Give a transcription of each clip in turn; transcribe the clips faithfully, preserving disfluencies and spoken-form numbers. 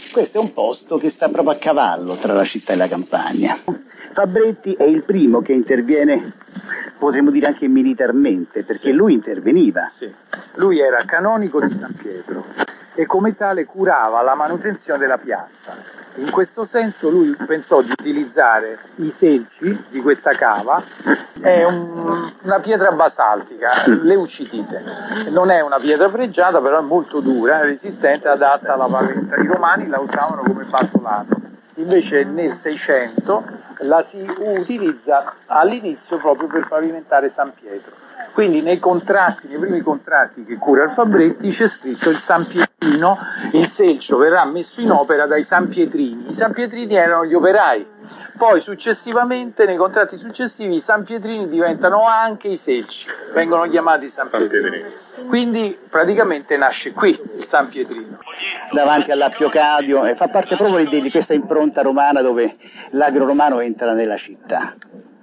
Questo è un posto che sta proprio a cavallo tra la città e la campagna. Fabretti è il primo che interviene, potremmo dire anche militarmente, perché sì. lui interveniva. Sì. Lui era canonico di San Pietro e come tale curava la manutenzione della piazza. In questo senso lui pensò di utilizzare i selci di questa cava, è un, una pietra basaltica, leucitite. Non è una pietra pregiata, però è molto dura, resistente, adatta alla pavimentazione. I romani la usavano come basolato. Invece nel Seicento la si utilizza all'inizio proprio per pavimentare San Pietro. Quindi nei contratti, nei primi contratti che cura il Fabretti c'è scritto il San Pietrino, il selcio verrà messo in opera dai San Pietrini. I San Pietrini erano gli operai, poi successivamente, nei contratti successivi, i San Pietrini diventano anche i selci, vengono chiamati San Pietrini. Quindi praticamente nasce qui il San Pietrino. Davanti all'Appio Cadio, e fa parte proprio di questa impronta romana dove l'agro romano entra nella città.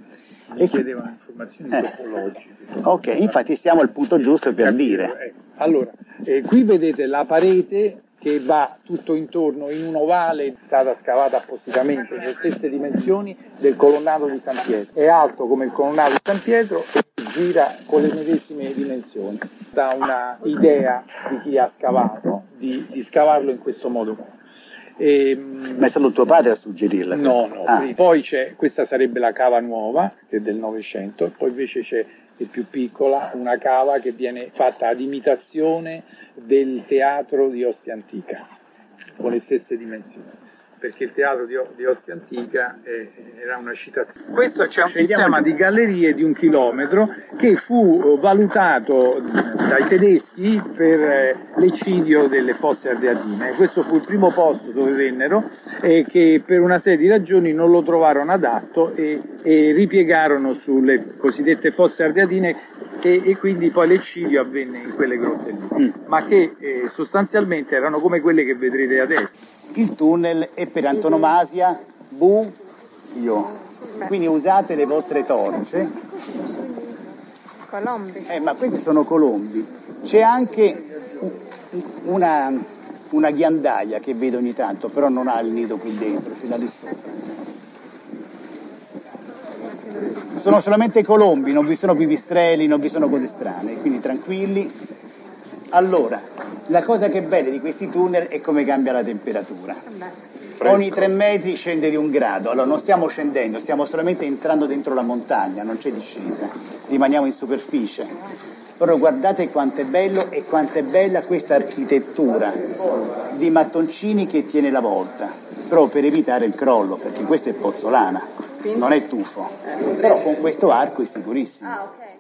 Mi chiedevano informazioni eh. topologiche. Ok, infatti siamo al punto giusto per Capito, dire. Eh. Allora, eh, qui vedete la parete che va tutto intorno in un ovale, è stata scavata appositamente nelle stesse dimensioni del colonnato di San Pietro. È alto come il colonnato di San Pietro e gira con le medesime dimensioni. Da una idea di chi ha scavato, di, di scavarlo in questo modo qua. E, ma è stato tuo padre a suggerirla? No, no, ah. Poi c'è, questa sarebbe la cava nuova, che è del Novecento, poi invece c'è, è più piccola, una cava che viene fatta ad imitazione del teatro di Ostia Antica, con le stesse dimensioni, perché il teatro di, di Ostia Antica è, era una citazione. Questo c'è un Scegliamo sistema giù. di gallerie di un chilometro che fu valutato dai tedeschi per l'eccidio delle fosse ardeatine. Questo fu il primo posto dove vennero e che per una serie di ragioni non lo trovarono adatto e, e ripiegarono sulle cosiddette fosse ardeatine e, e quindi poi l'eccidio avvenne in quelle grotte lì, mm. ma che eh, sostanzialmente erano come quelle che vedrete adesso. Il tunnel è per antonomasia buio, quindi usate le vostre torce. Colombi. Eh, ma questi sono colombi. C'è anche una, una ghiandaia che vedo ogni tanto, però non ha il nido qui dentro, c'è da lì sopra. Sono solamente colombi, non vi sono pipistrelli, non vi sono cose strane, quindi tranquilli. Allora, la cosa che è bella di questi tunnel è come cambia la temperatura. Ogni tre metri scende di un grado, allora non stiamo scendendo, stiamo solamente entrando dentro la montagna, non c'è discesa, rimaniamo in superficie. Però guardate quanto è bello e quanto è bella questa architettura di mattoncini che tiene la volta, proprio per evitare il crollo, perché questo è pozzolana, non è tufo, però con questo arco è sicurissimo.